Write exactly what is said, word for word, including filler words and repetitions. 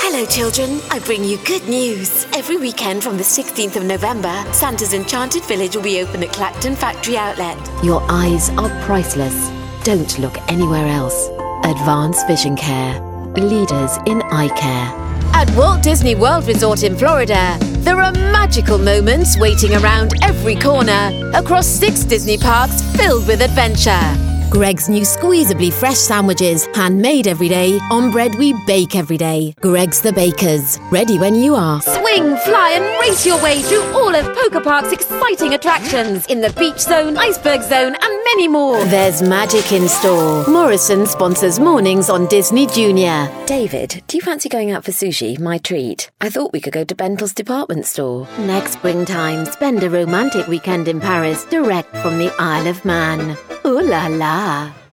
Hello, children. I bring you good news. Every weekend from the sixteenth of November, Santa's Enchanted Village will be open at Clacton Factory Outlet. Your eyes are priceless. Don't look anywhere else. Advanced Vision Care. Leaders in eye care. At Walt Disney World Resort in Florida, there are magical moments waiting around every corner across six Disney parks filled with adventure. Greg's new squeezably fresh sandwiches, handmade every day, on bread we bake every day. Greg's the Bakers, ready when you are. Swing, fly and race your way through all of Poker Park's exciting attractions in the Beach Zone, Iceberg Zone and many more. There's magic in store. Morrison sponsors mornings on Disney Junior. David, do you fancy going out for sushi? My treat. I thought we could go to Bentl's department store. Next springtime, spend a romantic weekend in Paris, direct from the Isle of Man. Ooh la la.